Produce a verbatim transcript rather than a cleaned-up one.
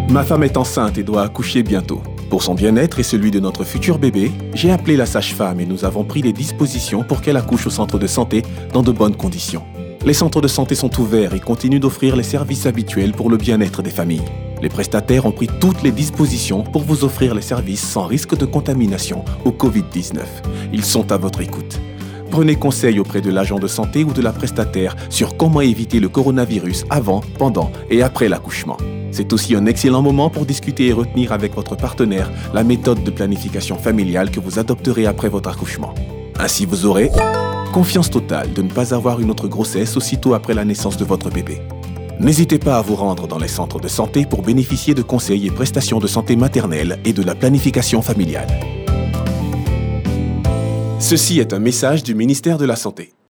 Ma femme est enceinte et doit accoucher bientôt. Pour son bien-être et celui de notre futur bébé, j'ai appelé la sage-femme et nous avons pris les dispositions pour qu'elle accouche au centre de santé dans de bonnes conditions. Les centres de santé sont ouverts et continuent d'offrir les services habituels pour le bien-être des familles. Les prestataires ont pris toutes les dispositions pour vous offrir les services sans risque de contamination au covid dix-neuf. Ils sont à votre écoute. Prenez conseil auprès de l'agent de santé ou de la prestataire sur comment éviter le coronavirus avant, pendant et après l'accouchement. C'est aussi un excellent moment pour discuter et retenir avec votre partenaire la méthode de planification familiale que vous adopterez après votre accouchement. Ainsi, vous aurez confiance totale de ne pas avoir une autre grossesse aussitôt après la naissance de votre bébé. N'hésitez pas à vous rendre dans les centres de santé pour bénéficier de conseils et prestations de santé maternelle et de la planification familiale. Ceci est un message du ministère de la Santé.